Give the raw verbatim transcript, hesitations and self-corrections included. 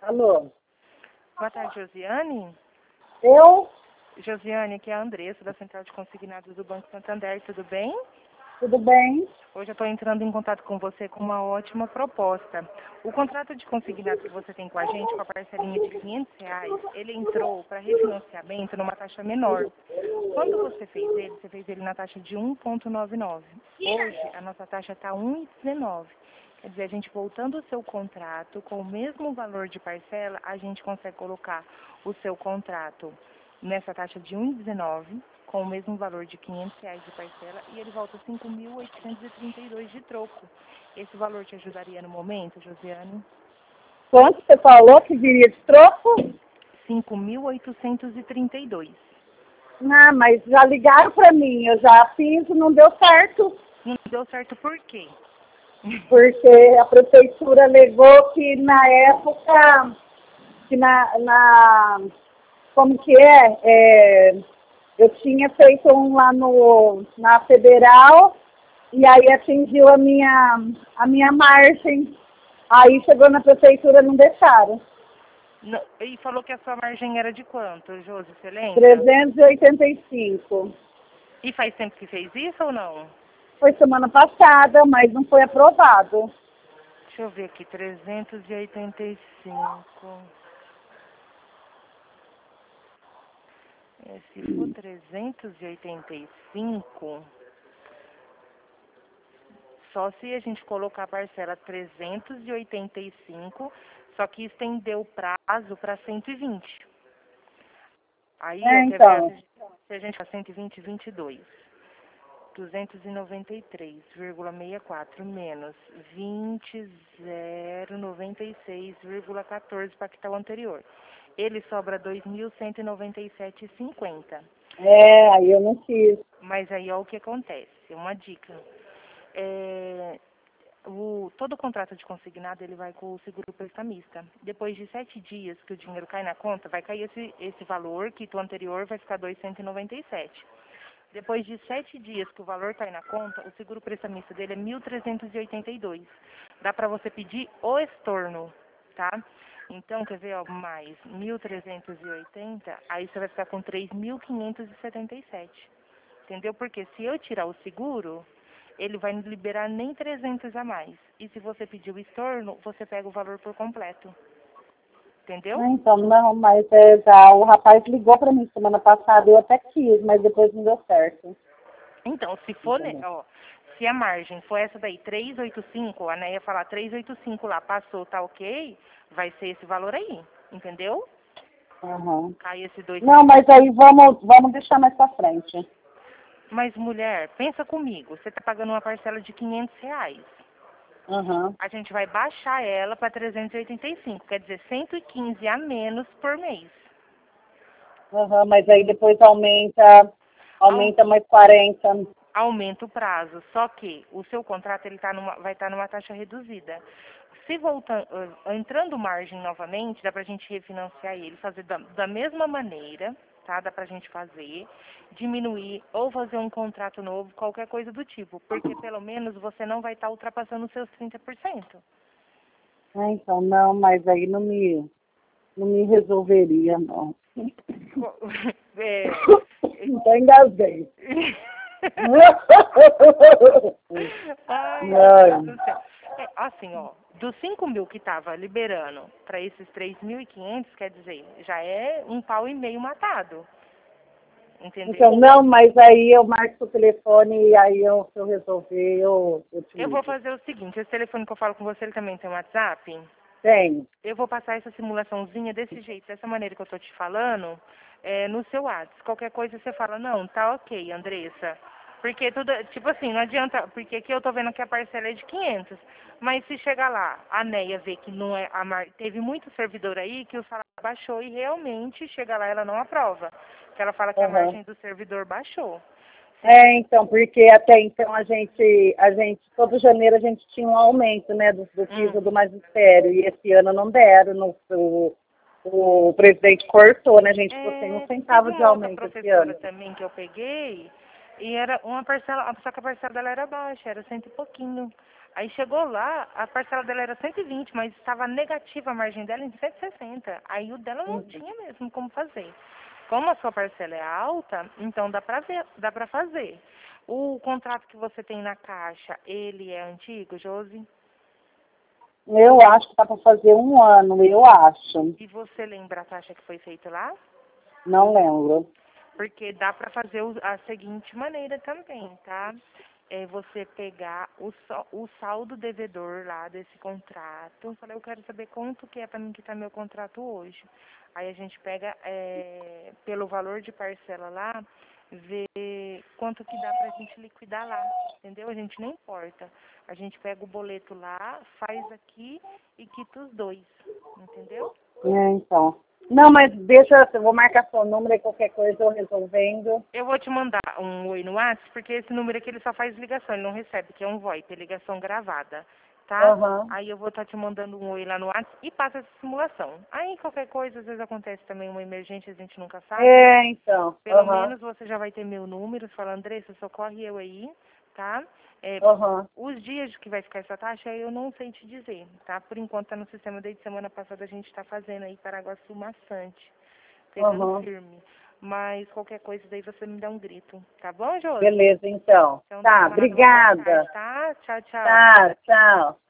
Alô? Boa tarde, Josiane. Eu? Josiane, aqui é a Andressa, da Central de Consignados do Banco Santander, tudo bem? Tudo bem? Hoje eu estou entrando em contato com você com uma ótima proposta. O contrato de consignado que você tem com a gente, com a parcelinha de quinhentos reais, ele entrou para refinanciamento numa taxa menor. Quando você fez ele, você fez ele na taxa de um vírgula noventa e nove. Hoje, a nossa taxa está um vírgula dezenove. Quer dizer, a gente voltando o seu contrato com o mesmo valor de parcela, a gente consegue colocar o seu contrato nessa taxa de um vírgula dezenove, com o mesmo valor de quinhentos reais de parcela, e ele volta cinco mil oitocentos e trinta e dois de troco. Esse valor te ajudaria no momento, Josiane? Quanto você falou que viria de troco? cinco mil oitocentos e trinta e dois. Ah, mas já ligaram para mim, eu já fiz e não deu certo, Não deu certo por quê? porque a prefeitura alegou que na época, que na, na como que é, é, eu tinha feito um lá no, na Federal e aí atingiu a minha, a minha margem. Aí chegou na prefeitura e não deixaram. Não, e falou que a sua margem era de quanto, Josi, você lembra? trezentos e oitenta e cinco. E faz tempo que fez isso ou não? Foi semana passada, mas não foi aprovado. Deixa eu ver aqui, trezentos e oitenta e cinco. É, se for trezentos e oitenta e cinco, só se a gente colocar a parcela trezentos e oitenta e cinco, só que estendeu o prazo para cento e vinte. Aí, É, ó, quer ver, então. se a gente faz cento e vinte, vinte e dois. duzentos e noventa e três vírgula sessenta e quatro menos vinte mil noventa e seis vírgula quatorze para que está o anterior. Ele sobra dois mil cento e noventa e sete vírgula cinquenta. É, aí eu não quis. Mas aí ó, o que acontece? Uma dica. É, o, todo contrato de consignado ele vai com o seguro prestamista. Depois de sete dias que o dinheiro cai na conta, vai cair esse, esse valor, que o anterior vai ficar dois mil cento e noventa e sete. Depois de sete dias que o valor cai na conta, o seguro prestamista dele é mil trezentos e oitenta e dois. Dá para você pedir o estorno, tá? Então, quer ver, ó, mais mil trezentos e oitenta, aí você vai ficar com três mil quinhentos e setenta e sete. Entendeu? Porque se eu tirar o seguro, ele vai não liberar nem trezentos a mais. E se você pedir o estorno, você pega o valor por completo. Entendeu? Ah, então, não, mas é, já, o rapaz ligou para mim semana passada, eu até quis, mas depois não deu certo. Então, se for, né, ó, se a margem for essa daí, trezentos e oitenta e cinco, a Neia falar trezentos e oitenta e cinco lá, passou, tá ok, vai ser esse valor aí, entendeu? Uhum. Cai esse dois. Não, mas aí vamos, vamos deixar mais para frente. Mas, mulher, pensa comigo, você tá pagando uma parcela de quinhentos reais. Uhum. A gente vai baixar ela para trezentos e oitenta e cinco, quer dizer, cento e quinze a menos por mês. Uhum, mas aí depois aumenta, aumenta mais quarenta. Aumenta o prazo, só que o seu contrato ele tá numa, vai estar numa taxa reduzida. Se voltando, entrando margem novamente, dá para a gente refinanciar ele, fazer da, da mesma maneira, tá? Dá para a gente fazer, diminuir ou fazer um contrato novo, qualquer coisa do tipo, porque pelo menos você não vai estar ultrapassando os seus trinta por cento. Ah, então, não, mas aí não me, não me resolveria, não. É... Então engasguei. Ai, meu Ai. Deus do céu. É, assim, ó, dos cinco mil que estava liberando para esses três mil e quinhentos, quer dizer, já é um pau e meio matado. Entendeu? Então, não, mas aí eu marco o telefone e aí eu, se eu resolver, eu, eu te Eu vou ligo. fazer o seguinte, esse telefone que eu falo com você, ele também tem um WhatsApp? Tem. Eu vou passar essa simulaçãozinha desse jeito, dessa maneira que eu tô te falando, é, no seu WhatsApp. Qualquer coisa você fala, não, tá ok, Andressa. Porque tudo, tipo assim, não adianta, porque aqui eu tô vendo que a parcela é de quinhentos. Mas se chegar lá, a Neia vê que não é, a mar, teve muito servidor aí que o salário baixou e realmente chega lá ela não aprova. Que ela fala que a Uhum. margem do servidor baixou. É, então, porque até então a gente, a gente, todo janeiro a gente tinha um aumento, né, do, do piso Hum. do magistério, e esse ano não deram, no, o, o presidente cortou, né, a gente ficou sem um É, teve centavo de uma outra aumento esse ano. professora também que eu peguei, e era uma parcela, só que a parcela dela era baixa, era cento e pouquinho. Aí chegou lá, a parcela dela era cento e vinte, mas estava negativa a margem dela em cento e sessenta. Aí o dela não Uhum. tinha mesmo como fazer. Como a sua parcela é alta, então dá pra ver, dá para fazer. O contrato que você tem na caixa, ele é antigo, Josi? Eu acho que tá para fazer um ano, eu acho. E você lembra a taxa que foi feita lá? Não lembro. Porque dá para fazer o- a seguinte maneira também, tá? É você pegar o, só- o saldo devedor lá desse contrato. Eu falei, eu quero saber quanto que é para mim quitar meu contrato hoje. Aí a gente pega é, pelo valor de parcela lá, vê quanto que dá pra gente liquidar lá, entendeu? A gente não importa. A gente pega o boleto lá, faz aqui e quita os dois, entendeu? É, então. Não, mas deixa, eu vou marcar seu número e qualquer coisa eu resolvendo. Eu vou te mandar um oi no WhatsApp, porque esse número aqui ele só faz ligação, ele não recebe, que é um VoIP, é ligação gravada, tá? Aham. Aí eu vou estar te mandando um oi lá no WhatsApp e passa essa simulação. Aí qualquer coisa, às vezes acontece também uma emergência, a gente nunca sabe. É, então. Pelo Aham. menos você já vai ter meu número, fala, Andressa, socorre eu aí, tá? É, Aham. os dias que vai ficar essa taxa eu não sei te dizer, tá? Por enquanto tá no sistema desde semana passada a gente está fazendo aí Paraguaçu Maçante, pegando Aham. firme. Mas qualquer coisa daí você me dá um grito, tá bom, Josi? Beleza, então. Então Tá, tá, uma boa obrigada. tarde, tá? Tchau, tchau. Tá, tchau.